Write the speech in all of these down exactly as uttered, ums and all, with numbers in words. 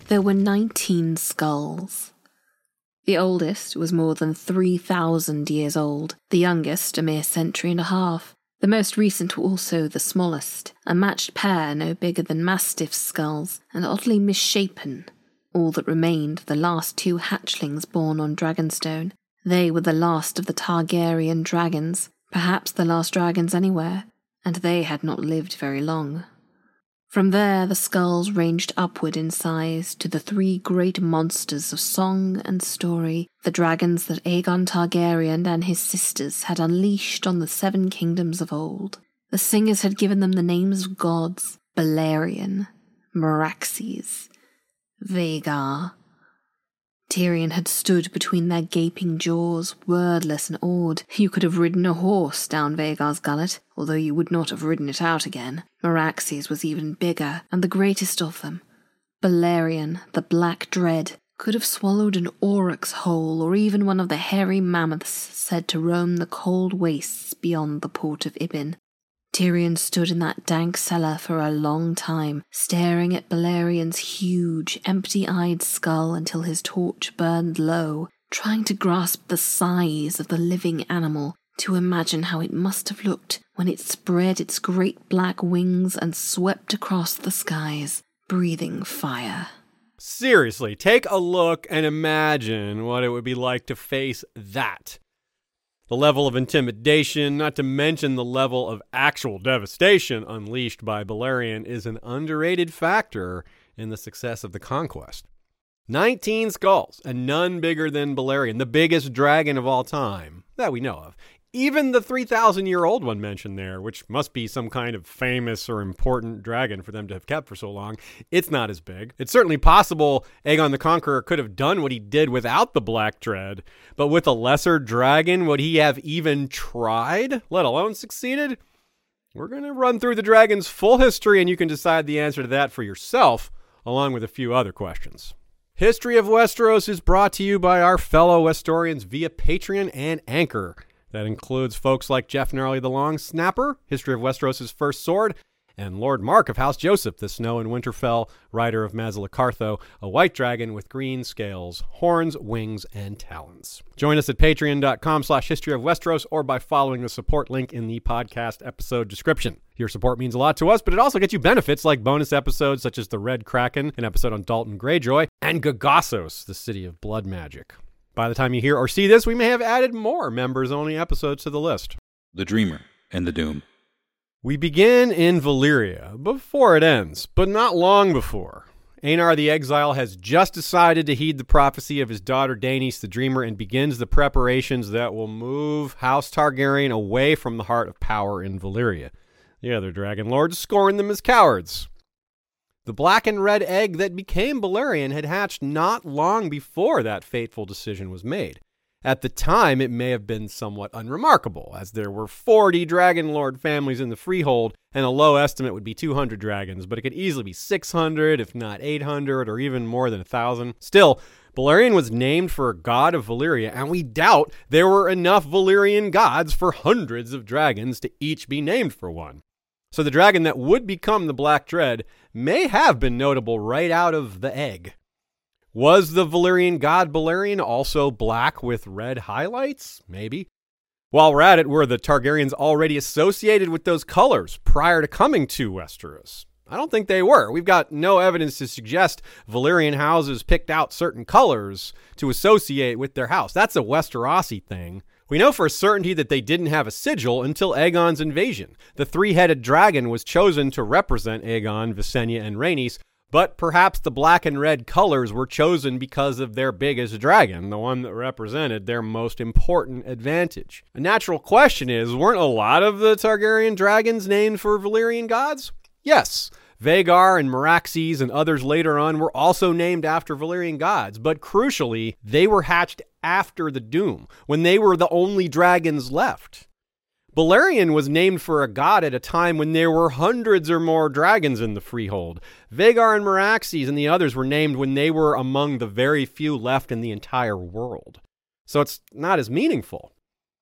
there were nineteen skulls. The oldest was more than three thousand years old, the youngest a mere century and a half. The most recent were also the smallest, a matched pair no bigger than mastiff skulls, and oddly misshapen. All that remained, the last two hatchlings born on Dragonstone. They were the last of the Targaryen dragons, perhaps the last dragons anywhere, and they had not lived very long. From there the skulls ranged upward in size to the three great monsters of song and story, the dragons that Aegon Targaryen and his sisters had unleashed on the seven kingdoms of old. The singers had given them the names of gods: Balerion, Meraxes, Vhagar. Tyrion had stood between their gaping jaws, wordless and awed. You could have ridden a horse down Vhagar's gullet, although you would not have ridden it out again. Meraxes was even bigger, and the greatest of them. Balerion, the Black Dread, could have swallowed an aurochs whole, or even one of the hairy mammoths said to roam the cold wastes beyond the port of Ibyn. Tyrion stood in that dank cellar for a long time, staring at Balerion's huge, empty-eyed skull until his torch burned low, trying to grasp the size of the living animal, to imagine how it must have looked when it spread its great black wings and swept across the skies, breathing fire. Seriously, take a look and imagine what it would be like to face that. The level of intimidation, not to mention the level of actual devastation unleashed by Balerion, is an underrated factor in the success of the conquest. Nineteen skulls, and none bigger than Balerion, the biggest dragon of all time, that we know of. Even the three thousand year old one mentioned there, which must be some kind of famous or important dragon for them to have kept for so long, it's not as big. It's certainly possible Aegon the Conqueror could have done what he did without the Black Dread, but with a lesser dragon, would he have even tried, let alone succeeded? We're going to run through the dragon's full history, and you can decide the answer to that for yourself, along with a few other questions. History of Westeros is brought to you by our fellow Westorians via Patreon and Anchor. That includes folks like Jeff Gnarly the Long Snapper, History of Westeros' First Sword, and Lord Mark of House Joseph, the Snow and Winterfell, rider of Mazalacartho, a white dragon with green scales, horns, wings, and talons. Join us at patreon.com slash history of Westeros or by following the support link in the podcast episode description. Your support means a lot to us, but it also gets you benefits like bonus episodes such as The Red Kraken, an episode on Dalton Greyjoy, and Gagossos, the City of Blood Magic. By the time you hear or see this, we may have added more members-only episodes to the list. The Dreamer and the Doom. We begin in Valyria, before it ends, but not long before. Aenar the Exile has just decided to heed the prophecy of his daughter Daenys the Dreamer and begins the preparations that will move House Targaryen away from the heart of power in Valyria. The other dragon lords scorn them as cowards. The black and red egg that became Balerion had hatched not long before that fateful decision was made. At the time, it may have been somewhat unremarkable, as there were forty Dragon Lord families in the Freehold, and a low estimate would be two hundred dragons, but it could easily be six hundred, if not eight hundred, or even more than one thousand. Still, Balerion was named for a god of Valyria, and we doubt there were enough Valyrian gods for hundreds of dragons to each be named for one. So the dragon that would become the Black Dread may have been notable right out of the egg. Was the Valyrian god Balerion also black with red highlights? Maybe. While we're at it, were the Targaryens already associated with those colors prior to coming to Westeros? I don't think they were. We've got no evidence to suggest Valyrian houses picked out certain colors to associate with their house. That's a Westerosi thing. We know for a certainty that they didn't have a sigil until Aegon's invasion. The three-headed dragon was chosen to represent Aegon, Visenya, and Rhaenys, but perhaps the black and red colors were chosen because of their biggest dragon, the one that represented their most important advantage. A natural question is, weren't a lot of the Targaryen dragons named for Valyrian gods? Yes. Vhagar and Meraxes and others later on were also named after Valyrian gods, but crucially, they were hatched after the Doom, when they were the only dragons left. Balerion was named for a god at a time when there were hundreds or more dragons in the Freehold. Vhagar and Meraxes and the others were named when they were among the very few left in the entire world. So it's not as meaningful.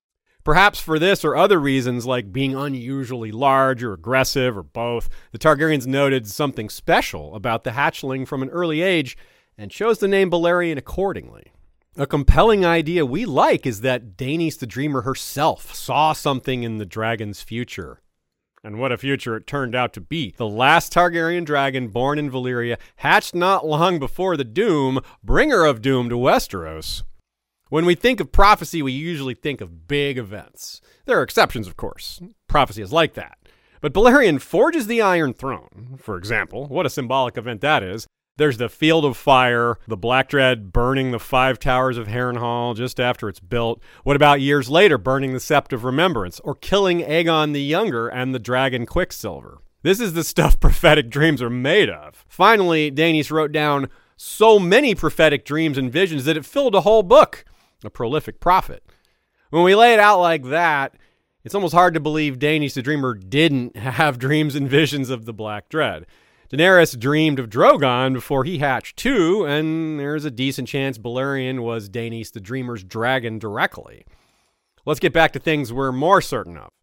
Perhaps for this or other reasons like being unusually large or aggressive or both, the Targaryens noted something special about the hatchling from an early age and chose the name Balerion accordingly. A compelling idea we like is that Daenys the Dreamer herself saw something in the dragon's future. And what a future it turned out to be. The last Targaryen dragon born in Valyria hatched not long before the Doom, bringer of doom to Westeros. When we think of prophecy, we usually think of big events. There are exceptions, of course. Prophecy is like that. But Balerion forges the Iron Throne, for example. What a symbolic event that is. There's the Field of Fire, the Black Dread burning the five towers of Harrenhal just after it's built. What about years later, burning the Sept of Remembrance, or killing Aegon the Younger and the dragon Quicksilver? This is the stuff prophetic dreams are made of. Finally, Daenys wrote down so many prophetic dreams and visions that it filled a whole book. A prolific prophet. When we lay it out like that, it's almost hard to believe Daenys the Dreamer didn't have dreams and visions of the Black Dread. Daenerys dreamed of Drogon before he hatched too, and there's a decent chance Balerion was Daenys the Dreamer's dragon directly. Let's get back to things we're more certain of.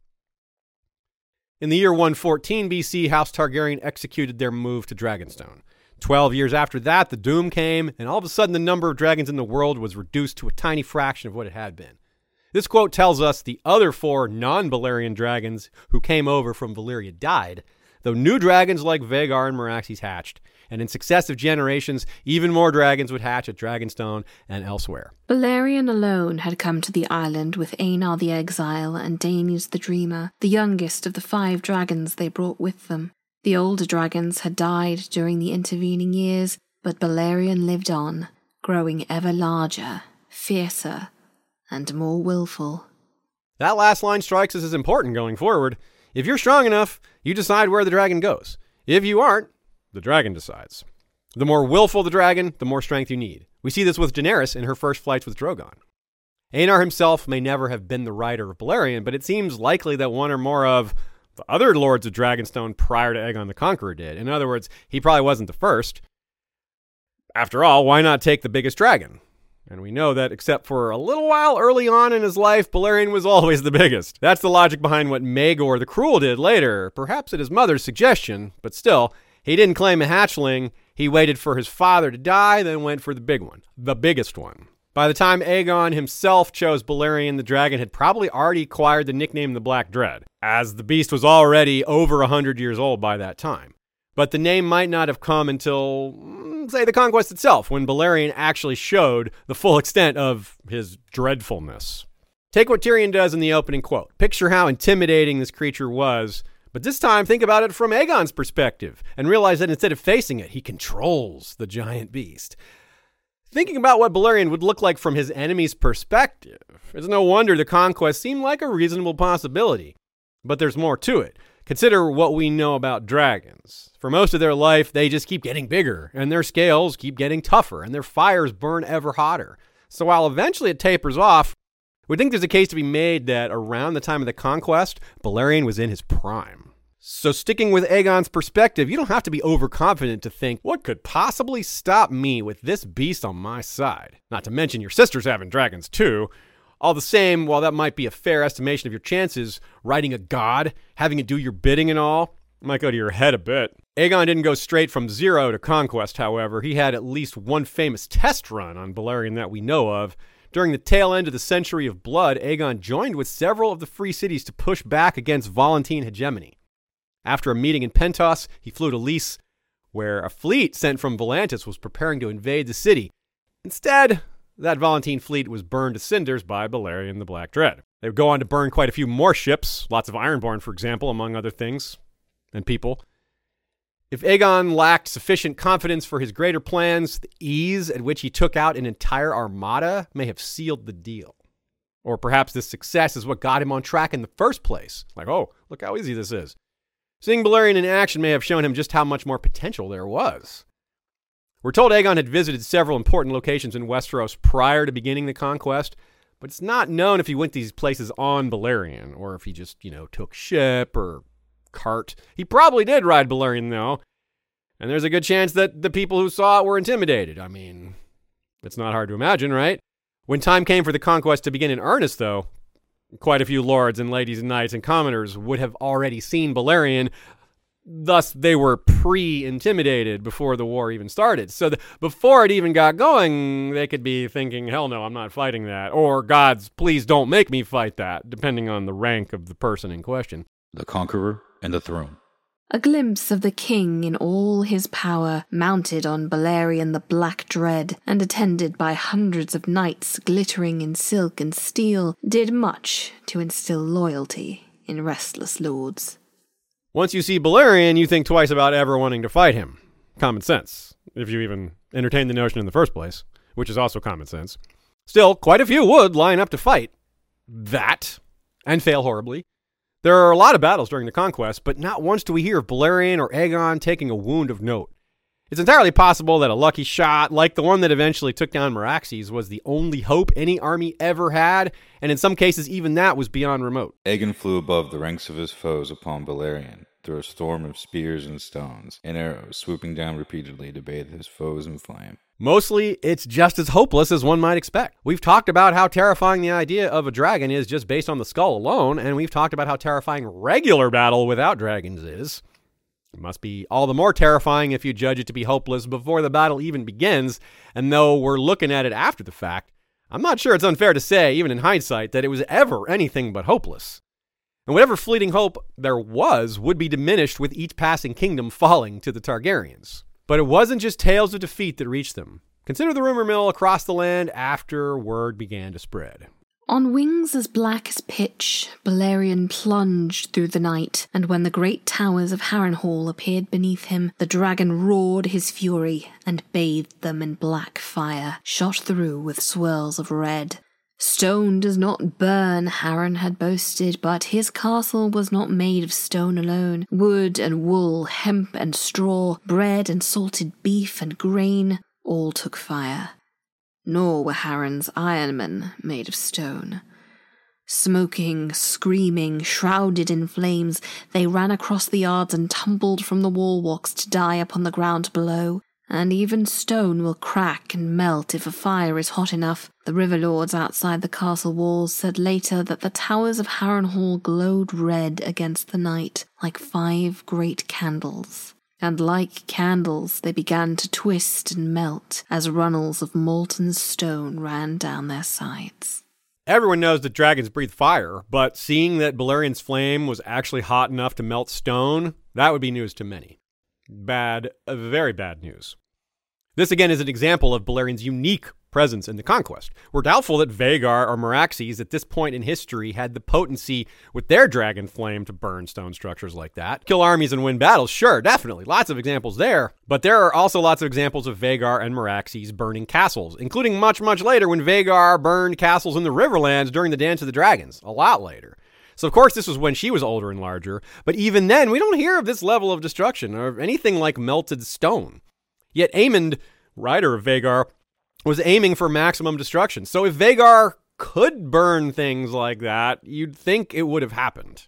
In the year one fourteen B C, House Targaryen executed their move to Dragonstone. Twelve years after that, the Doom came, and all of a sudden the number of dragons in the world was reduced to a tiny fraction of what it had been. This quote tells us the other four non-Balerion dragons who came over from Valyria died, though new dragons like Vhagar and Meraxes hatched, and in successive generations, even more dragons would hatch at Dragonstone and elsewhere. Balerion alone had come to the island with Aenar the Exile and Daenys the Dreamer, the youngest of the five dragons they brought with them. The older dragons had died during the intervening years, but Balerion lived on, growing ever larger, fiercer, and more willful. That last line strikes us as important going forward. If you're strong enough, you decide where the dragon goes. If you aren't, the dragon decides. The more willful the dragon, the more strength you need. We see this with Daenerys in her first flights with Drogon. Aenar himself may never have been the rider of Balerion, but it seems likely that one or more of the other lords of Dragonstone prior to Aegon the Conqueror did. In other words, he probably wasn't the first. After all, why not take the biggest dragon? And we know that except for a little while early on in his life, Balerion was always the biggest. That's the logic behind what Maegor the Cruel did later, perhaps at his mother's suggestion, but still, he didn't claim a hatchling. He waited for his father to die, then went for the big one, the biggest one. By the time Aegon himself chose Balerion, the dragon had probably already acquired the nickname the Black Dread, as the beast was already over a hundred years old by that time. But the name might not have come until, say, the conquest itself, when Balerion actually showed the full extent of his dreadfulness. Take what Tyrion does in the opening quote. Picture how intimidating this creature was, but this time think about it from Aegon's perspective, and realize that instead of facing it, he controls the giant beast. Thinking about what Balerion would look like from his enemy's perspective, it's no wonder the conquest seemed like a reasonable possibility. But there's more to it. Consider what we know about dragons. For most of their life, they just keep getting bigger, and their scales keep getting tougher, and their fires burn ever hotter. So while eventually it tapers off, we think there's a case to be made that around the time of the conquest, Balerion was in his prime. So sticking with Aegon's perspective, you don't have to be overconfident to think, what could possibly stop me with this beast on my side? Not to mention your sister's having dragons too. All the same, while that might be a fair estimation of your chances, riding a god, having it do your bidding and all, might go to your head a bit. Aegon didn't go straight from zero to conquest, however. He had at least one famous test run on Balerion that we know of. During the tail end of the Century of Blood, Aegon joined with several of the free cities to push back against Volantene hegemony. After a meeting in Pentos, he flew to Lys, where a fleet sent from Volantis was preparing to invade the city. Instead, that Volantene fleet was burned to cinders by Balerion the Black Dread. They would go on to burn quite a few more ships, lots of Ironborn, for example, among other things, and people. If Aegon lacked sufficient confidence for his greater plans, the ease at which he took out an entire armada may have sealed the deal. Or perhaps this success is what got him on track in the first place. Like, oh, look how easy this is. Seeing Balerion in action may have shown him just how much more potential there was. We're told Aegon had visited several important locations in Westeros prior to beginning the conquest, but it's not known if he went to these places on Balerion, or if he just, you know, took ship or cart. He probably did ride Balerion, though, and there's a good chance that the people who saw it were intimidated. I mean, it's not hard to imagine, right? When time came for the conquest to begin in earnest, though, Quite a few lords and ladies and knights and commoners would have already seen Balerion. Thus, they were pre-intimidated before the war even started. So the, before it even got going, they could be thinking, hell no, I'm not fighting that. Or, gods, please don't make me fight that, depending on the rank of the person in question. The Conqueror and the Throne. A glimpse of the king in all his power, mounted on Balerion the Black Dread, and attended by hundreds of knights glittering in silk and steel, did much to instill loyalty in restless lords. Once you see Balerion, you think twice about ever wanting to fight him. Common sense, if you even entertain the notion in the first place, which is also common sense. Still, quite a few would line up to fight that, and fail horribly. There are a lot of battles during the conquest, but not once do we hear of Balerion or Aegon taking a wound of note. It's entirely possible that a lucky shot, like the one that eventually took down Meraxes, was the only hope any army ever had, and in some cases even that was beyond remote. Aegon flew above the ranks of his foes upon Balerion, through a storm of spears and stones, and arrows swooping down repeatedly to bathe his foes in flame. Mostly, it's just as hopeless as one might expect. We've talked about how terrifying the idea of a dragon is just based on the skull alone, and we've talked about how terrifying regular battle without dragons is. It must be all the more terrifying if you judge it to be hopeless before the battle even begins, and though we're looking at it after the fact, I'm not sure it's unfair to say, even in hindsight, that it was ever anything but hopeless. And whatever fleeting hope there was would be diminished with each passing kingdom falling to the Targaryens. But it wasn't just tales of defeat that reached them. Consider the rumor mill across the land after word began to spread. On wings as black as pitch, Balerion plunged through the night, and when the great towers of Harrenhal appeared beneath him, the dragon roared his fury and bathed them in black fire, shot through with swirls of red. Stone does not burn, Harren had boasted, but his castle was not made of stone alone. Wood and wool, hemp and straw, bread and salted beef and grain, all took fire. Nor were Harren's ironmen made of stone. Smoking, screaming, shrouded in flames, they ran across the yards and tumbled from the wall walks to die upon the ground below. And even stone will crack and melt if a fire is hot enough. The river lords outside the castle walls said later that the towers of Harrenhal glowed red against the night, like five great candles. And like candles, they began to twist and melt as runnels of molten stone ran down their sides. Everyone knows that dragons breathe fire, but seeing that Balerion's flame was actually hot enough to melt stone, that would be news to many. Bad, uh, very bad news. This again is an example of Balerion's unique presence in the conquest. We're doubtful that Vhagar or Meraxes at this point in history had the potency with their dragon flame to burn stone structures like that. Kill armies and win battles, sure, definitely. Lots of examples there. But there are also lots of examples of Vhagar and Meraxes burning castles, including much, much later when Vhagar burned castles in the Riverlands during the Dance of the Dragons, a lot later. So of course this was when she was older and larger, but even then we don't hear of this level of destruction or anything like melted stone. Yet Aemond, writer of Vhagar, was aiming for maximum destruction. So if Vhagar could burn things like that, you'd think it would have happened.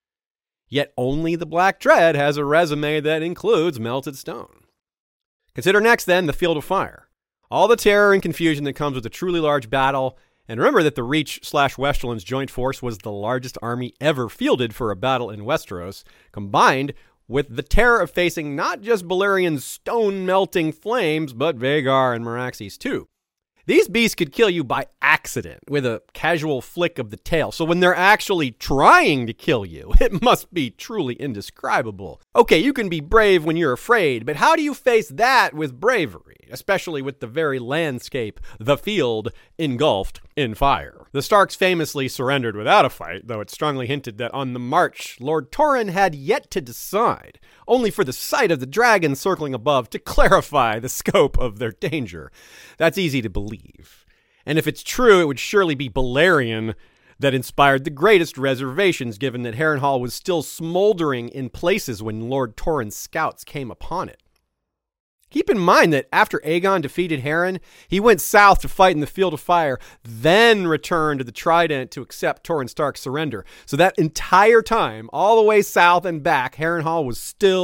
Yet only the Black Dread has a resume that includes melted stone. Consider next then the Field of Fire. All the terror and confusion that comes with a truly large battle. And remember that the Reach slash Westerlands joint force was the largest army ever fielded for a battle in Westeros, combined with the terror of facing not just Balerion's stone-melting flames, but Vhagar and Meraxes too. These beasts could kill you by accident with a casual flick of the tail, so when they're actually trying to kill you, it must be truly indescribable. Okay, you can be brave when you're afraid, but how do you face that with bravery, especially with the very landscape, the field, engulfed in fire? The Starks famously surrendered without a fight, though it's strongly hinted that on the march, Lord Torrhen had yet to decide, only for the sight of the dragon circling above to clarify the scope of their danger. That's easy to believe. And if it's true, it would surely be Balerion that inspired the greatest reservations, given that Harrenhal was still smoldering in places when Lord Torrhen's scouts came upon it. Keep in mind that after Aegon defeated Harren, he went south to fight in the Field of Fire, then returned to the Trident to accept Torrhen Stark's surrender. So that entire time, all the way south and back, Harrenhal was still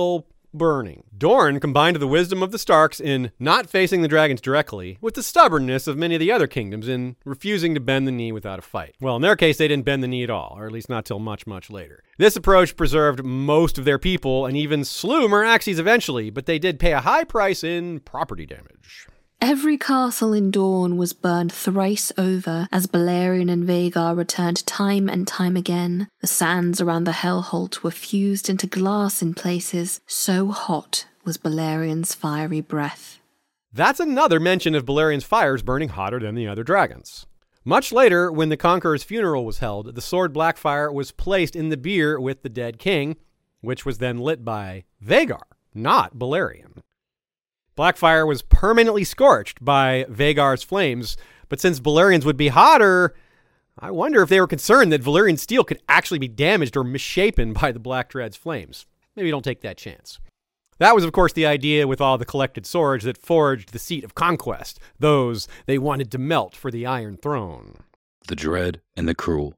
burning. Dorne combined the wisdom of the Starks in not facing the dragons directly with the stubbornness of many of the other kingdoms in refusing to bend the knee without a fight. Well, in their case, they didn't bend the knee at all, or at least not till much, much later. This approach preserved most of their people and even slew Meraxes eventually, but they did pay a high price in property damage. Every castle in Dorne was burned thrice over as Balerion and Vhagar returned time and time again. The sands around the Hellholt were fused into glass in places, so hot was Balerion's fiery breath. That's another mention of Balerion's fires burning hotter than the other dragons. Much later, when the Conqueror's funeral was held, the sword Blackfire was placed in the bier with the dead king, which was then lit by Vhagar, not Balerion. Blackfire was permanently scorched by Vhagar's flames, but since Balerion's would be hotter, I wonder if they were concerned that Valyrian steel could actually be damaged or misshapen by the Black Dread's flames. Maybe don't take that chance. That was, of course, the idea with all the collected swords that forged the seat of conquest, those they wanted to melt for the Iron Throne. The Dread and the Cruel.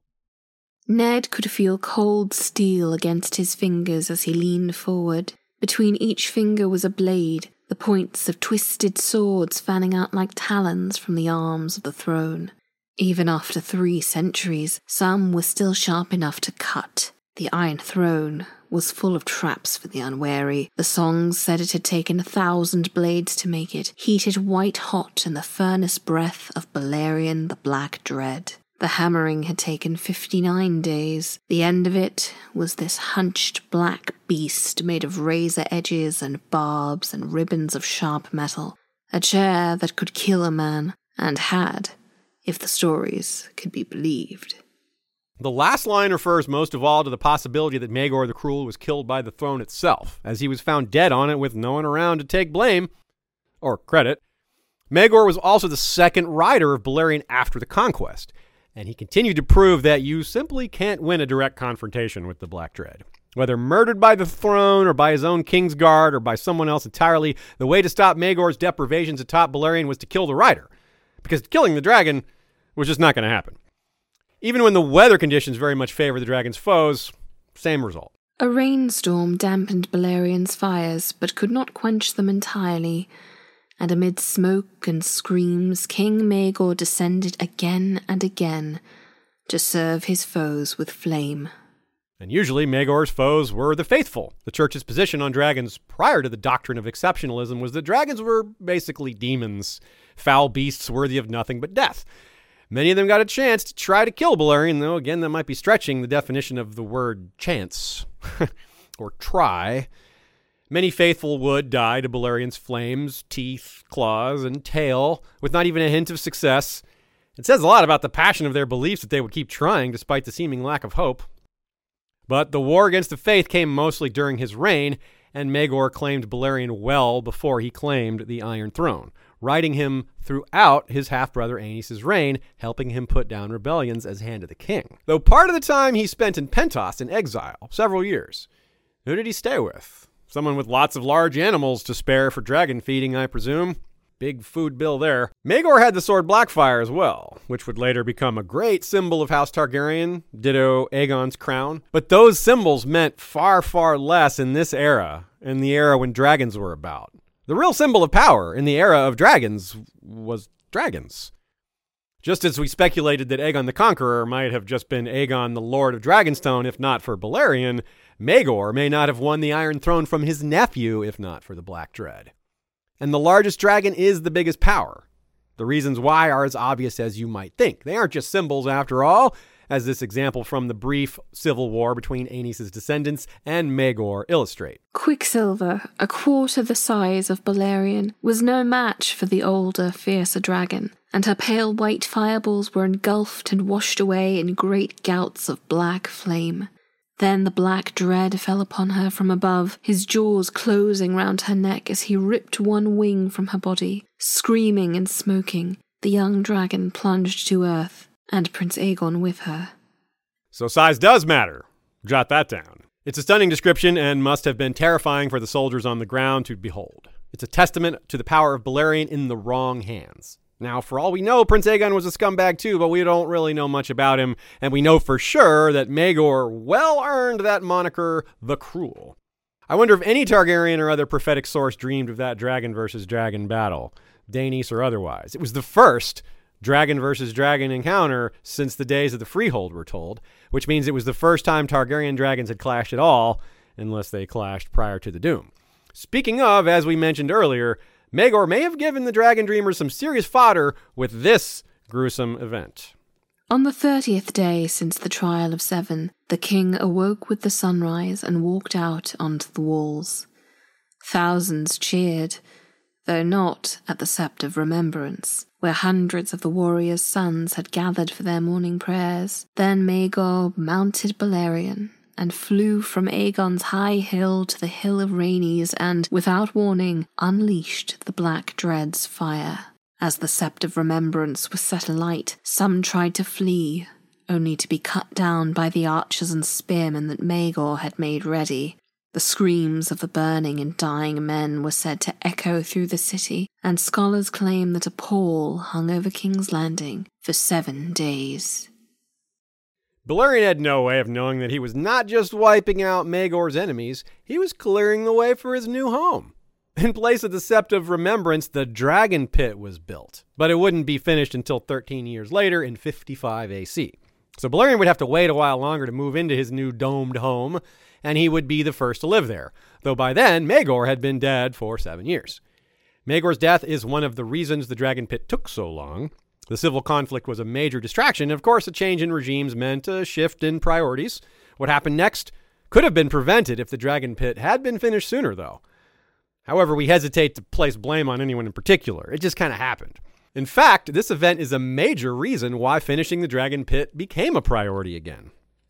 Ned could feel cold steel against his fingers as he leaned forward. Between each finger was a blade, the points of twisted swords fanning out like talons from the arms of the throne. Even after three centuries, some were still sharp enough to cut. The Iron Throne was full of traps for the unwary. The songs said it had taken a thousand blades to make it, heated white-hot in the furnace breath of Balerion the Black Dread. The hammering had taken fifty-nine days. The end of it was this hunched black beast made of razor edges and barbs and ribbons of sharp metal. A chair that could kill a man, and had, if the stories could be believed. The last line refers most of all to the possibility that Maegor the Cruel was killed by the throne itself, as he was found dead on it with no one around to take blame, or credit. Maegor was also the second rider of Balerion after the conquest, and he continued to prove that you simply can't win a direct confrontation with the Black Dread. Whether murdered by the throne, or by his own Kingsguard, or by someone else entirely, the way to stop Maegor's deprivations atop Balerion was to kill the rider, because killing the dragon was just not going to happen. Even when the weather conditions very much favor the dragon's foes, same result. A rainstorm dampened Balerion's fires, but could not quench them entirely, and amid smoke and screams, King Maegor descended again and again to serve his foes with flame. And usually Maegor's foes were the faithful. The church's position on dragons prior to the doctrine of exceptionalism was that dragons were basically demons, foul beasts worthy of nothing but death. Many of them got a chance to try to kill Balerion, though again that might be stretching the definition of the word chance, or try. Many faithful would die to Balerion's flames, teeth, claws, and tail, with not even a hint of success. It says a lot about the passion of their beliefs that they would keep trying despite the seeming lack of hope. But the war against the faith came mostly during his reign, and Maegor claimed Balerion well before he claimed the Iron Throne, riding him throughout his half-brother Aenys' reign, helping him put down rebellions as Hand of the King. Though part of the time he spent in Pentos in exile, several years. Who did he stay with? Someone with lots of large animals to spare for dragon feeding, I presume. Big food bill there. Maegor had the sword Blackfire as well, which would later become a great symbol of House Targaryen, ditto Aegon's crown. But those symbols meant far, far less in this era, in the era when dragons were about. The real symbol of power in the era of dragons was dragons. Just as we speculated that Aegon the Conqueror might have just been Aegon the Lord of Dragonstone if not for Balerion, Maegor may not have won the Iron Throne from his nephew if not for the Black Dread. And the largest dragon is the biggest power. The reasons why are as obvious as you might think. They aren't just symbols after all, as this example from the brief civil war between Aenys' descendants and Maegor illustrate. Quicksilver, a quarter the size of Balerion, was no match for the older, fiercer dragon, and her pale white fireballs were engulfed and washed away in great gouts of black flame. Then the Black Dread fell upon her from above, his jaws closing round her neck as he ripped one wing from her body. Screaming and smoking, the young dragon plunged to earth, and Prince Aegon with her. So size does matter. Jot that down. It's a stunning description and must have been terrifying for the soldiers on the ground to behold. It's a testament to the power of Balerion in the wrong hands. Now, for all we know, Prince Aegon was a scumbag too, but we don't really know much about him, and we know for sure that Maegor well earned that moniker, the Cruel. I wonder if any Targaryen or other prophetic source dreamed of that dragon versus dragon battle, Daenys or otherwise. It was the first dragon versus dragon encounter since the days of the Freehold, we're told, which means it was the first time Targaryen dragons had clashed at all, unless they clashed prior to the Doom. Speaking of, as we mentioned earlier, Maegor may have given the Dragon Dreamers some serious fodder with this gruesome event. On the thirtieth day since the trial of Seven, the king awoke with the sunrise and walked out onto the walls. Thousands cheered, though not at the Sept of Remembrance, where hundreds of the warriors' sons had gathered for their morning prayers. Then Maegor mounted Balerion and flew from Aegon's high hill to the hill of Rhaenys and, without warning, unleashed the Black Dread's fire. As the Sept of Remembrance was set alight, some tried to flee, only to be cut down by the archers and spearmen that Maegor had made ready. The screams of the burning and dying men were said to echo through the city, and scholars claim that a pall hung over King's Landing for seven days. Balerion had no way of knowing that he was not just wiping out Maegor's enemies, he was clearing the way for his new home. In place of the Sept of Remembrance, the Dragon Pit was built, but it wouldn't be finished until thirteen years later in fifty-five A C. So Balerion would have to wait a while longer to move into his new domed home, and he would be the first to live there, though by then Maegor had been dead for seven years. Maegor's death is one of the reasons the Dragon Pit took so long. The civil conflict was a major distraction. Of course, a change in regimes meant a shift in priorities. What happened next could have been prevented if the Dragon Pit had been finished sooner, though. However, we hesitate to place blame on anyone in particular. It just kind of happened. In fact, this event is a major reason why finishing the Dragon Pit became a priority again.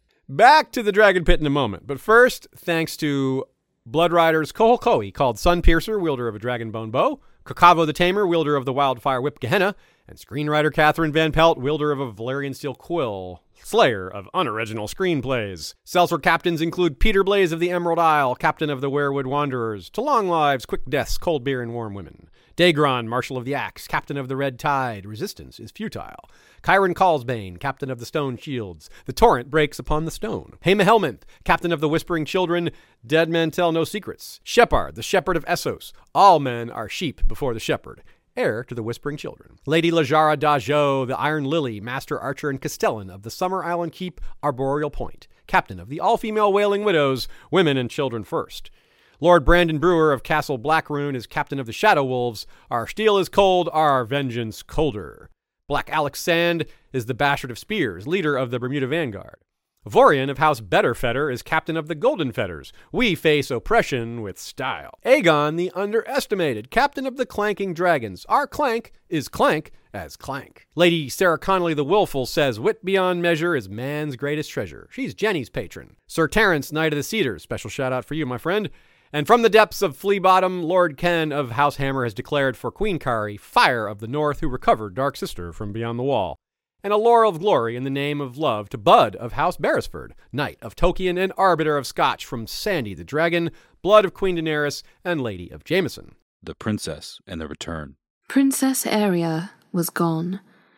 Back to the Dragon Pit in a moment, but first, thanks to Blood Riders Koholkoi, called Sunpiercer, wielder of a dragonbone bow, Kokavo the Tamer, wielder of the Wildfire Whip Gehenna, and screenwriter Catherine Van Pelt, wielder of a Valyrian Steel Quill, slayer of unoriginal screenplays. Sellsword captains include Peter Blaze of the Emerald Isle, captain of the Werewood Wanderers, To Long Lives, Quick Deaths, Cold Beer, and Warm Women. Daegron, Marshal of the Axe, captain of the Red Tide, Resistance is Futile. Chiron Callsbane, captain of the Stone Shields, The Torrent Breaks Upon the Stone. Haema Helminth, captain of the Whispering Children, Dead Men Tell No Secrets. Shepard, the Shepherd of Essos, all men are sheep before the shepherd, heir to the Whispering Children. Lady Lajara Dajo, the Iron Lily, Master Archer and Castellan of the Summer Island Keep, Arboreal Point, captain of the all-female Wailing Widows, Women and Children First. Lord Brandon Brewer of Castle Blackroon is captain of the Shadow Wolves. Our steel is cold, our vengeance colder. Black Alex Sand is the Bastard of Spears, leader of the Bermuda Vanguard. Vorian of House Betterfetter is captain of the Golden Fetters. We face oppression with style. Aegon the Underestimated, captain of the Clanking Dragons. Our clank is clank as clank. Lady Sarah Connolly the Willful says wit beyond measure is man's greatest treasure. She's Jenny's patron. Sir Terrence, Knight of the Cedars. Special shout out for you, my friend. And from the depths of Flea Bottom, Lord Ken of House Hammer has declared for Queen Kari, Fire of the North, who recovered Dark Sister from beyond the wall. And a laurel of glory in the name of love to Bud of House Beresford, Knight of Tolkien and Arbiter of Scotch from Sandy the Dragon, Blood of Queen Daenerys, and Lady of Jameson. The Princess and the Return. Princess Aeria was gone.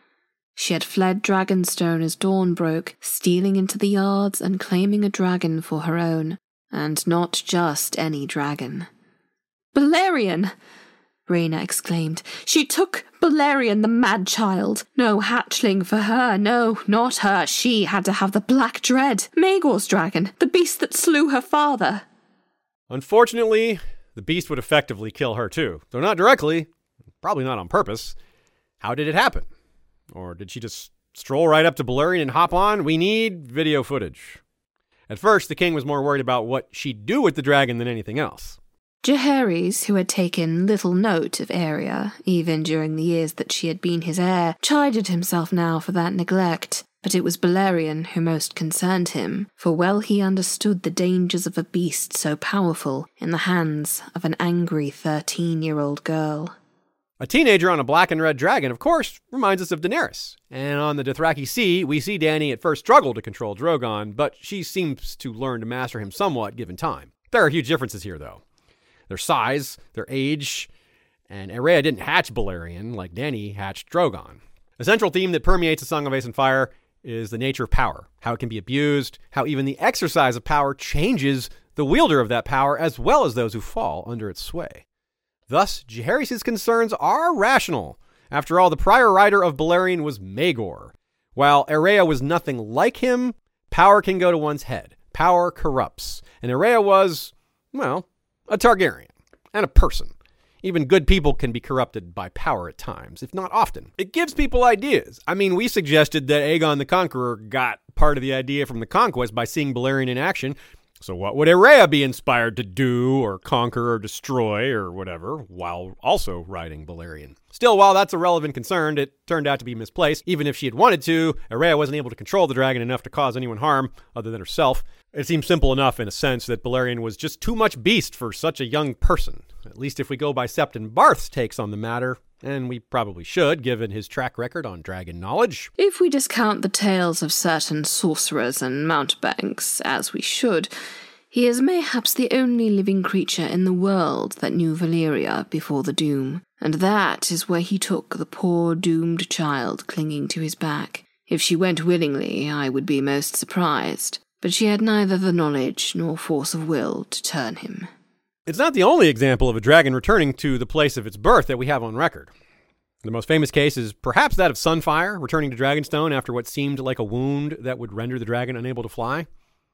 She had fled Dragonstone as dawn broke, stealing into the yards and claiming a dragon for her own. And not just any dragon. Balerion! Rhaena exclaimed. She took Balerion, the mad child. No hatchling for her, no, not her. She had to have the Black Dread, Maegor's dragon, the beast that slew her father. Unfortunately, the beast would effectively kill her too, though not directly, probably not on purpose. How did it happen? Or did she just stroll right up to Balerion and hop on? We need video footage. At first, the king was more worried about what she'd do with the dragon than anything else. Jaehaerys, who had taken little note of Aeria, even during the years that she had been his heir, chided himself now for that neglect. But it was Balerion who most concerned him, for well he understood the dangers of a beast so powerful in the hands of an angry thirteen-year-old girl. A teenager on a black and red dragon, of course, reminds us of Daenerys. And on the Dothraki Sea, we see Dany at first struggle to control Drogon, but she seems to learn to master him somewhat given time. There are huge differences here, though. Their size, their age, and Aeria didn't hatch Balerion like Dany hatched Drogon. A central theme that permeates A Song of Ice and Fire is the nature of power, how it can be abused, how even the exercise of power changes the wielder of that power as well as those who fall under its sway. Thus, Jaehaerys' concerns are rational. After all, the prior rider of Balerion was Maegor. While Aerea was nothing like him, power can go to one's head. Power corrupts. And Aerea was, well, a Targaryen and a person. Even good people can be corrupted by power at times, if not often. It gives people ideas. I mean, we suggested that Aegon the Conqueror got part of the idea from the conquest by seeing Balerion in action. So what would Aerea be inspired to do or conquer or destroy or whatever, while also riding Balerion? Still, while that's a relevant concern, it turned out to be misplaced. Even if she had wanted to, Aerea wasn't able to control the dragon enough to cause anyone harm other than herself. It seems simple enough in a sense that Balerion was just too much beast for such a young person. At least if we go by Septon Barth's takes on the matter, and we probably should, given his track record on dragon knowledge. If we discount the tales of certain sorcerers and mountebanks, as we should, he is mayhaps the only living creature in the world that knew Valyria before the Doom, and that is where he took the poor doomed child clinging to his back. If she went willingly, I would be most surprised, but she had neither the knowledge nor force of will to turn him. It's not the only example of a dragon returning to the place of its birth that we have on record. The most famous case is perhaps that of Sunfire, returning to Dragonstone after what seemed like a wound that would render the dragon unable to fly.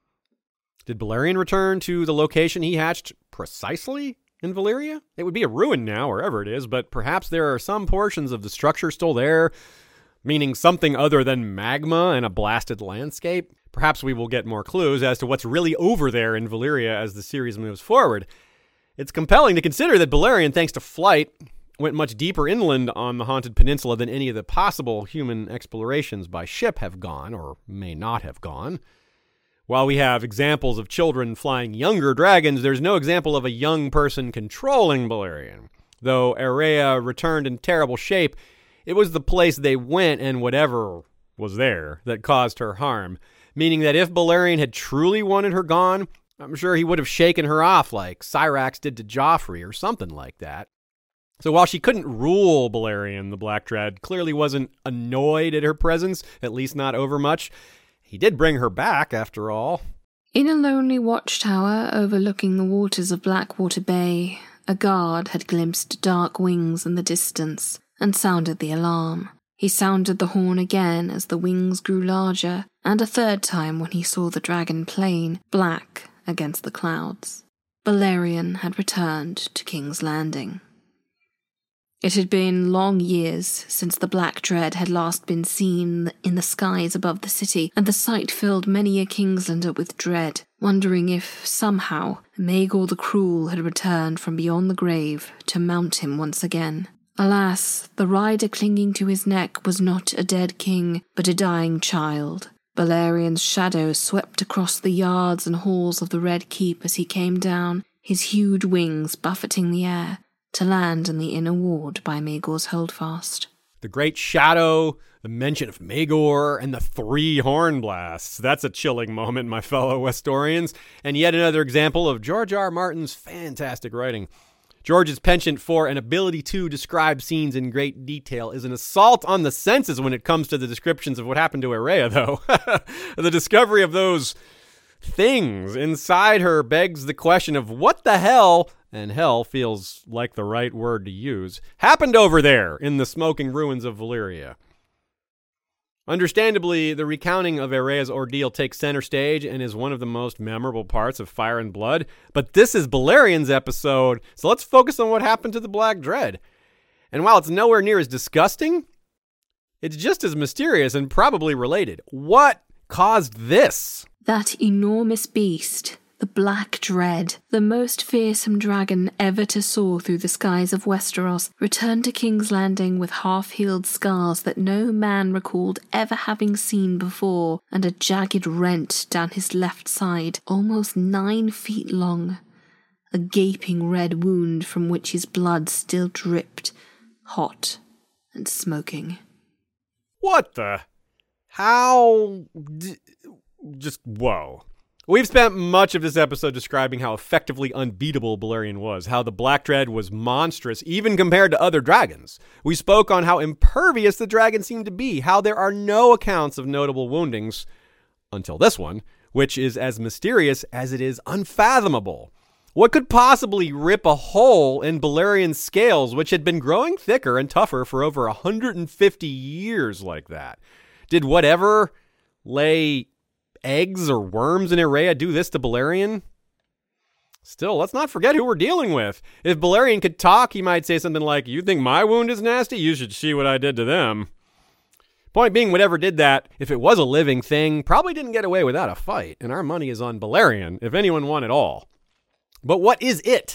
Did Balerion return to the location he hatched precisely in Valyria? It would be a ruin now, wherever it is, but perhaps there are some portions of the structure still there, meaning something other than magma and a blasted landscape. Perhaps we will get more clues as to what's really over there in Valyria as the series moves forward. It's compelling to consider that Balerion, thanks to flight, went much deeper inland on the Haunted Peninsula than any of the possible human explorations by ship have gone, or may not have gone. While we have examples of children flying younger dragons, there's no example of a young person controlling Balerion. Though Aerea returned in terrible shape, it was the place they went and whatever was there that caused her harm, meaning that if Balerion had truly wanted her gone, I'm sure he would have shaken her off like Syrax did to Joffrey or something like that. So while she couldn't rule Balerion, the Black Dread clearly wasn't annoyed at her presence, at least not overmuch. He did bring her back, after all. In a lonely watchtower overlooking the waters of Blackwater Bay, a guard had glimpsed dark wings in the distance and sounded the alarm. He sounded the horn again as the wings grew larger, and a third time when he saw the dragon plane, black against the clouds. Balerion had returned to King's Landing. It had been long years since the Black Dread had last been seen in the skies above the city, and the sight filled many a Kingslander with dread, wondering if, somehow, Maegor the Cruel had returned from beyond the grave to mount him once again. Alas, the rider clinging to his neck was not a dead king, but a dying child. Balerion's shadow swept across the yards and halls of the Red Keep as he came down, his huge wings buffeting the air, to land in the inner ward by Maegor's holdfast. The Great Shadow, the mention of Maegor, and the three horn blasts. That's a chilling moment, my fellow Westorians, and yet another example of George R. R. Martin's fantastic writing. George's penchant for an ability to describe scenes in great detail is an assault on the senses when it comes to the descriptions of what happened to Aerea, though. The discovery of those things inside her begs the question of what the hell, and hell feels like the right word to use, happened over there in the smoking ruins of Valyria. Understandably, the recounting of Aerea's ordeal takes center stage and is one of the most memorable parts of Fire and Blood, but this is Balerion's episode, so let's focus on what happened to the Black Dread. And while it's nowhere near as disgusting, it's just as mysterious and probably related. What caused this? That enormous beast, the Black Dread, the most fearsome dragon ever to soar through the skies of Westeros, returned to King's Landing with half-healed scars that no man recalled ever having seen before, and a jagged rent down his left side, almost nine feet long. A gaping red wound from which his blood still dripped, hot and smoking. What the? How? D- just, whoa. We've spent much of this episode describing how effectively unbeatable Balerion was, how the Black Dread was monstrous, even compared to other dragons. We spoke on how impervious the dragon seemed to be, how there are no accounts of notable woundings, until this one, which is as mysterious as it is unfathomable. What could possibly rip a hole in Balerion's scales, which had been growing thicker and tougher for over one hundred fifty years like that? Did whatever lay eggs or worms in Aerea do this to Balerion? Still, let's not forget who we're dealing with. If Balerion could talk, he might say something like, "You think my wound is nasty? You should see what I did to them." Point being, whatever did that, if it was a living thing, probably didn't get away without a fight, and our money is on Balerion, if anyone won at all. But what is it?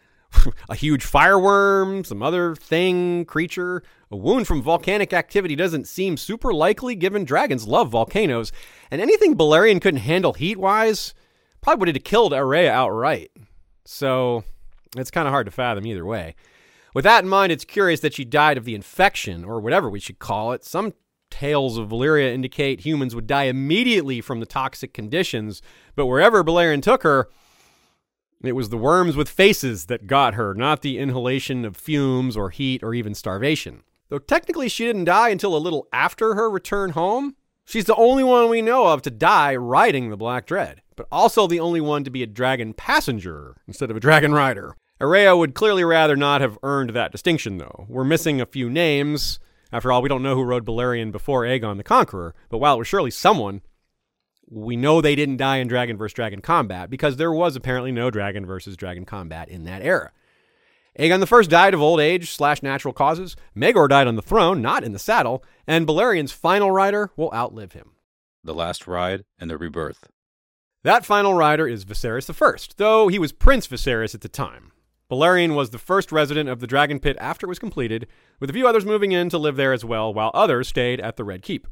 A huge fireworm, some other thing, creature? A wound from volcanic activity doesn't seem super likely, given dragons love volcanoes, and anything Balerion couldn't handle heat-wise probably would have killed Aerea outright. So it's kind of hard to fathom either way. With that in mind, it's curious that she died of the infection, or whatever we should call it. Some tales of Valyria indicate humans would die immediately from the toxic conditions, but wherever Balerion took her, it was the worms with faces that got her, not the inhalation of fumes or heat or even starvation. Though technically she didn't die until a little after her return home, she's the only one we know of to die riding the Black Dread, but also the only one to be a dragon passenger instead of a dragon rider. Aerea would clearly rather not have earned that distinction, though. We're missing a few names. After all, we don't know who rode Balerion before Aegon the Conqueror, but while it was surely someone, we know they didn't die in dragon versus dragon combat, because there was apparently no dragon versus dragon combat in that era. Aegon the First died of old age slash natural causes. Maegor died on the throne, not in the saddle, and Balerion's final rider will outlive him. The Last Ride and the Rebirth. That final rider is Viserys the First, though he was Prince Viserys at the time. Balerion was the first resident of the Dragon Pit after it was completed, with a few others moving in to live there as well, while others stayed at the Red Keep.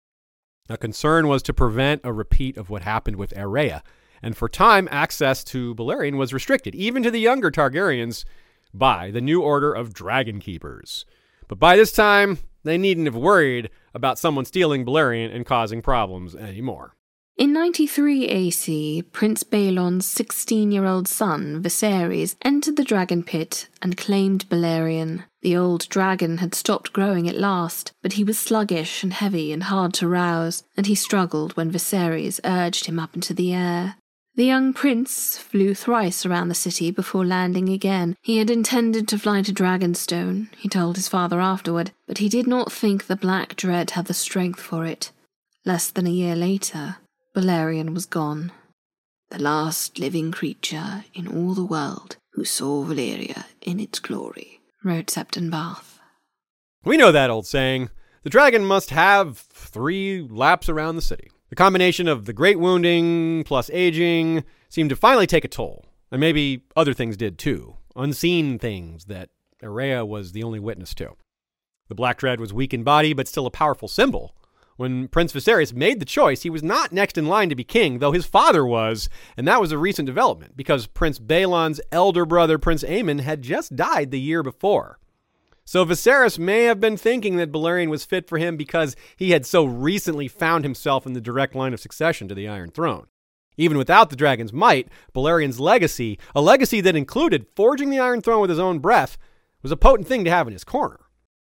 A concern was to prevent a repeat of what happened with Aerea, and for time, access to Balerion was restricted, even to the younger Targaryens, by the new order of Dragon Keepers. But by this time, they needn't have worried about someone stealing Balerion and causing problems anymore. In ninety-three A C, Prince Balon's sixteen-year-old son, Viserys, entered the dragon pit and claimed Balerion. The old dragon had stopped growing at last, but he was sluggish and heavy and hard to rouse, and he struggled when Viserys urged him up into the air. The young prince flew thrice around the city before landing again. He had intended to fly to Dragonstone, he told his father afterward, but he did not think the Black Dread had the strength for it. Less than a year later, Balerion was gone. The last living creature in all the world who saw Valyria in its glory, wrote Septon Bath. We know that old saying. The dragon must have three laps around the city. The combination of the great wounding plus aging seemed to finally take a toll. And maybe other things did too. Unseen things that Aerea was the only witness to. The Black Dread was weak in body, but still a powerful symbol. When Prince Viserys made the choice, he was not next in line to be king, though his father was, and that was a recent development, because Prince Balon's elder brother, Prince Aemon, had just died the year before. So Viserys may have been thinking that Balerion was fit for him because he had so recently found himself in the direct line of succession to the Iron Throne. Even without the dragon's might, Balerion's legacy, a legacy that included forging the Iron Throne with his own breath, was a potent thing to have in his corner.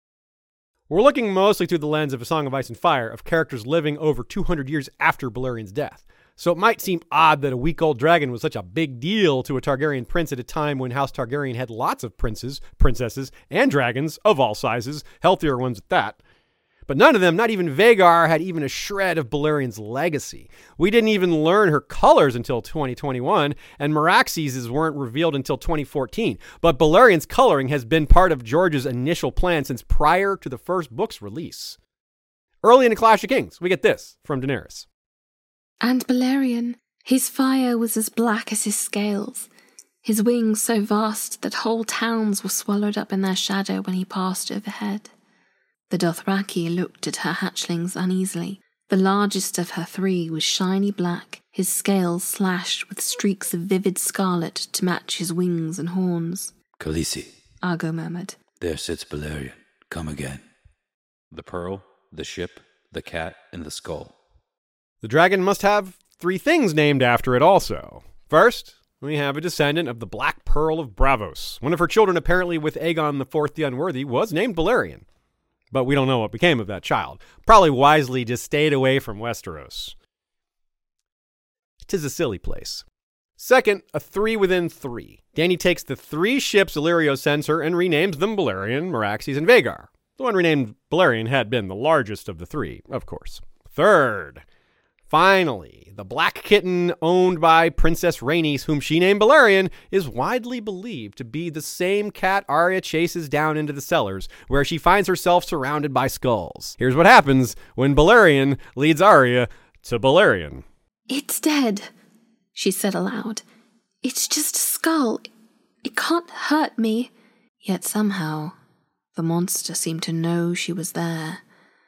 We're looking mostly through the lens of A Song of Ice and Fire, of characters living over two hundred years after Balerion's death. So it might seem odd that a week-old dragon was such a big deal to a Targaryen prince at a time when House Targaryen had lots of princes, princesses, and dragons of all sizes, healthier ones at that. But none of them, not even Vhagar, had even a shred of Balerion's legacy. We didn't even learn her colors until twenty twenty-one, and Meraxes' weren't revealed until twenty fourteen. But Balerion's coloring has been part of George's initial plan since prior to the first book's release. Early in A Clash of Kings, we get this from Daenerys. And Balerion, his fire was as black as his scales, his wings so vast that whole towns were swallowed up in their shadow when he passed overhead. The Dothraki looked at her hatchlings uneasily. The largest of her three was shiny black, his scales slashed with streaks of vivid scarlet to match his wings and horns. Khaleesi, Argo murmured. There sits Balerion. Come again. The pearl, the ship, the cat, and the skull. The dragon must have three things named after it also. First, we have a descendant of the Black Pearl of Braavos. One of her children, apparently with Aegon the Fourth the Unworthy, was named Balerion. But we don't know what became of that child. Probably wisely just stayed away from Westeros. 'Tis a silly place. Second, a three within three. Dany takes the three ships Illyrio sends her and renames them Balerion, Meraxes, and Vhagar. The one renamed Balerion had been the largest of the three, of course. Third, finally, the black kitten owned by Princess Rhaenys, whom she named Balerion, is widely believed to be the same cat Arya chases down into the cellars, where she finds herself surrounded by skulls. Here's what happens when Balerion leads Arya to Balerion. "It's dead," she said aloud. "It's just a skull. It can't hurt me." Yet somehow, the monster seemed to know she was there.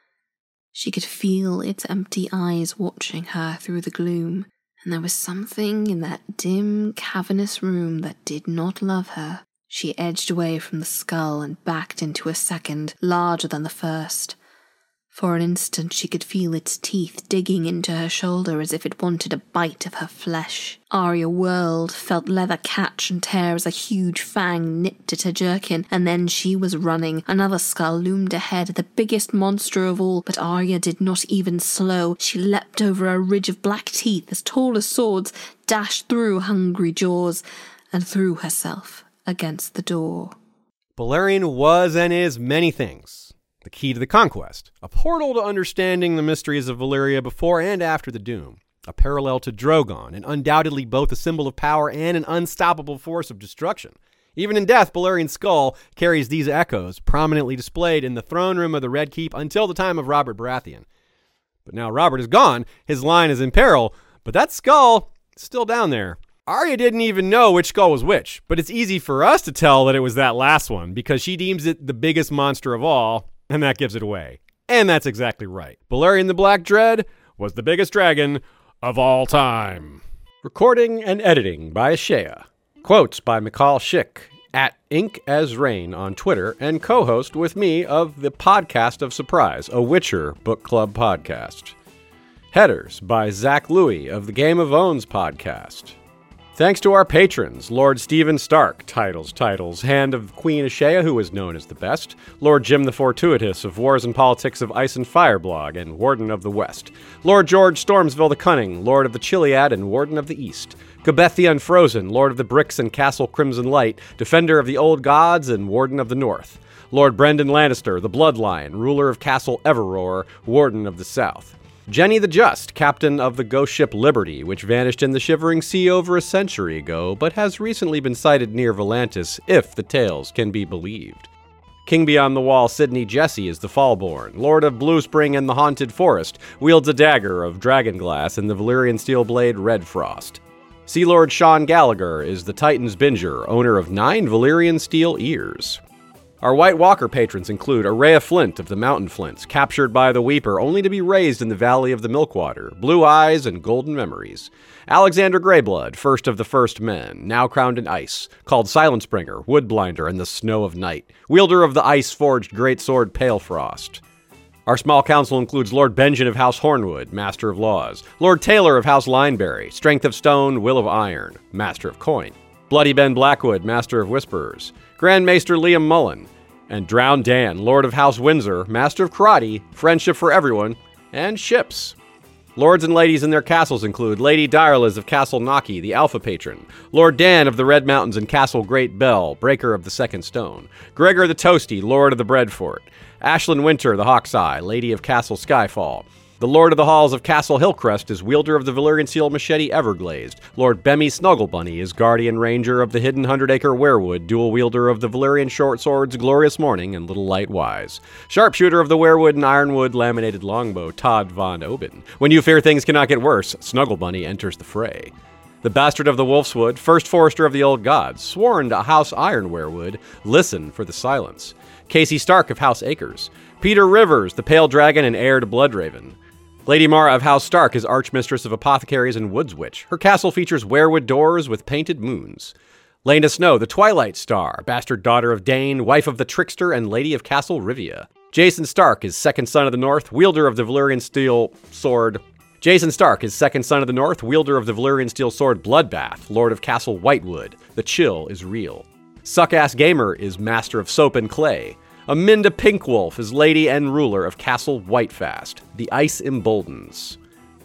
She could feel its empty eyes watching her through the gloom, and there was something in that dim, cavernous room that did not love her. She edged away from the skull and backed into a second, larger than the first. For an instant she could feel its teeth digging into her shoulder as if it wanted a bite of her flesh. Arya whirled, felt leather catch and tear as a huge fang nipped at her jerkin, and then she was running. Another skull loomed ahead, the biggest monster of all, but Arya did not even slow. She leapt over a ridge of black teeth as tall as swords, dashed through hungry jaws, and threw herself against the door. Balerion was and is many things. The key to the conquest, a portal to understanding the mysteries of Valyria before and after the Doom, a parallel to Drogon, and undoubtedly both a symbol of power and an unstoppable force of destruction. Even in death, Balerion's skull carries these echoes, prominently displayed in the throne room of the Red Keep until the time of Robert Baratheon. But now Robert is gone, his line is in peril, but that skull is still down there. Arya didn't even know which skull was which, but it's easy for us to tell that it was that last one, because she deems it the biggest monster of all, and that gives it away. And that's exactly right. Balerion the Black Dread was the biggest dragon of all time. Recording and editing by Ashea. Quotes by Mikhail Schick at Ink as Rain on Twitter, and co-host with me of the Podcast of Surprise, a Witcher book club podcast. Headers by Zach Louie of the Game of Owns podcast. Thanks to our patrons, Lord Stephen Stark, Titles, Titles, Hand of Queen Ashea, who is known as the best, Lord Jim the Fortuitous of Wars and Politics of Ice and Fire blog, and Warden of the West, Lord George Stormsville the Cunning, Lord of the Chiliad and Warden of the East, Gabeth the Unfrozen, Lord of the Bricks and Castle Crimson Light, Defender of the Old Gods and Warden of the North, Lord Brendan Lannister, the Bloodline, Ruler of Castle Everroar, Warden of the South, Jenny the Just, captain of the ghost ship Liberty, which vanished in the Shivering Sea over a century ago, but has recently been sighted near Volantis, if the tales can be believed. King Beyond the Wall Sidney Jesse is the Fallborn, Lord of Bluespring and the Haunted Forest, wields a dagger of dragonglass and the Valyrian steel blade Red Frost. Sea Lord Sean Gallagher is the Titan's Binger, owner of nine Valyrian steel ears. Our White Walker patrons include Araya Flint of the Mountain Flints, captured by the Weeper only to be raised in the Valley of the Milkwater, Blue Eyes and Golden Memories. Alexander Greyblood, first of the First Men, now crowned in ice, called Silencebringer, Woodblinder, and the Snow of Night, wielder of the ice-forged greatsword Palefrost. Our small council includes Lord Benjen of House Hornwood, Master of Laws, Lord Taylor of House Lineberry, Strength of Stone, Will of Iron, Master of Coin, Bloody Ben Blackwood, Master of Whisperers, Grand Maester Liam Mullen, and Drowned Dan, Lord of House Windsor, Master of Karate, Friendship for Everyone, and Ships. Lords and ladies in their castles include Lady Direliz of Castle Naki, the Alpha Patron, Lord Dan of the Red Mountains and Castle Great Bell, Breaker of the Second Stone, Gregor the Toasty, Lord of the Breadfort, Ashlyn Winter, the Hawk's Eye, Lady of Castle Skyfall. The Lord of the Halls of Castle Hillcrest is wielder of the Valyrian steel machete Everglazed. Lord Bemmy Snugglebunny is guardian ranger of the hidden Hundred Acre Werewood, dual wielder of the Valyrian short swords Glorious Morning and Little Light Wise. Sharpshooter of the Werewood and Ironwood laminated longbow Todd Von Oben. When you fear things cannot get worse, Snugglebunny enters the fray. The Bastard of the Wolfswood, first Forester of the Old Gods, sworn to House Iron Werewood, listen for the silence. Casey Stark of House Acres. Peter Rivers, the Pale Dragon and heir to Bloodraven. Lady Mara of House Stark is Archmistress of Apothecaries and Woods Witch. Her castle features werewood doors with painted moons. Lena Snow, the Twilight Star, bastard daughter of Dane, wife of the Trickster, and Lady of Castle Rivia. Jason Stark is Second Son of the North, wielder of the Valyrian steel sword. Jason Stark is Second Son of the North, wielder of the Valyrian steel sword Bloodbath, Lord of Castle Whitewood. The chill is real. Suckass Gamer is Master of Soap and Clay. Aminda Pinkwolf is Lady and Ruler of Castle Whitefast. The Ice Emboldens.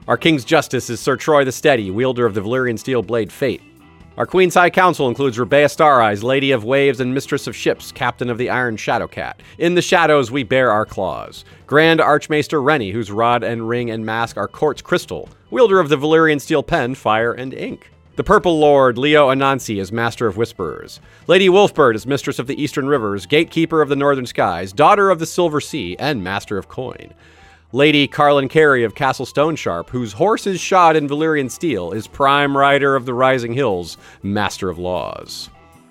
Our King's Justice is Sir Troy the Steady, wielder of the Valyrian steel blade Fate. Our Queen's High Council includes Rebea Stareyes, Lady of Waves and Mistress of Ships, Captain of the Iron Shadowcat. In the shadows we bear our claws. Grand Archmaester Rennie, whose rod and ring and mask are quartz crystal, wielder of the Valyrian steel pen, Fire and Ink. The Purple Lord, Leo Anansi, is Master of Whisperers. Lady Wolfbird is Mistress of the Eastern Rivers, Gatekeeper of the Northern Skies, Daughter of the Silver Sea, and Master of Coin. Lady Carlin Carey of Castle Stonesharp, whose horse is shod in Valyrian steel, is Prime Rider of the Rising Hills, Master of Laws.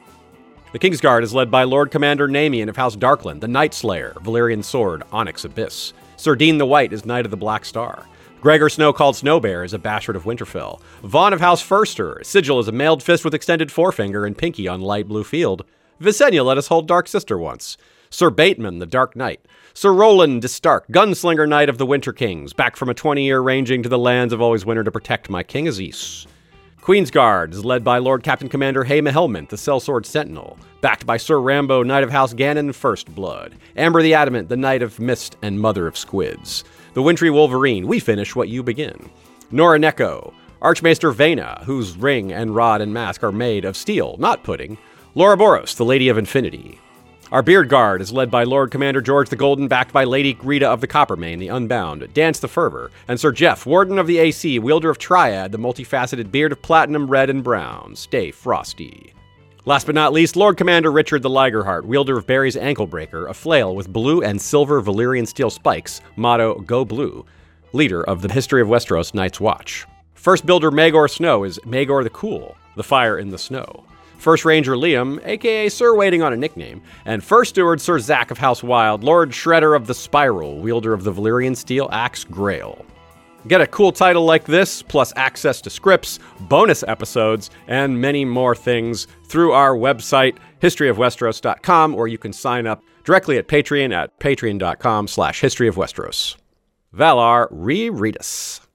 The Kingsguard is led by Lord Commander Namian of House Darkland, the Night Slayer, Valyrian sword, Onyx Abyss. Sir Dean the White is Knight of the Black Star. Gregor Snow called Snowbear is a Bastard of Winterfell. Vaughn of House Furster, Sigil is a mailed fist with extended forefinger and pinky on light blue field. Visenya let us hold Dark Sister once. Sir Bateman, the Dark Knight. Sir Roland de Stark, Gunslinger Knight of the Winter Kings, back from a twenty-year ranging to the lands of Always Winter to protect my King Aziz. Queen's Guard is led by Lord Captain Commander Hayma Helmont, the Sellsword Sentinel, backed by Sir Rambo, Knight of House Gannon, First Blood. Amber the Adamant, the Knight of Mist and Mother of Squids. The Wintry Wolverine, we finish what you begin. Nora Neko, Archmaester Vena, whose ring and rod and mask are made of steel, not pudding. Laura Boros, the Lady of Infinity. Our Beard Guard is led by Lord Commander George the Golden, backed by Lady Rita of the Coppermane, the Unbound, Dance the Fervor, and Sir Jeff, Warden of the A C, wielder of Triad, the multifaceted beard of platinum, red, and brown. Stay frosty. Last but not least, Lord Commander Richard the Ligerheart, wielder of Barry's Anklebreaker, a flail with blue and silver Valyrian steel spikes, motto Go Blue, leader of the History of Westeros Night's Watch. First Builder Maegor Snow is Maegor the Cool, the Fire in the Snow. First Ranger Liam, aka Sir waiting on a nickname, and First Steward Sir Zack of House Wild, Lord Shredder of the Spiral, wielder of the Valyrian steel axe Grail. Get a cool title like this, plus access to scripts, bonus episodes, and many more things through our website, history of westeros dot com, or you can sign up directly at Patreon at patreon dot com slash history of westeros. Valar, re-read us.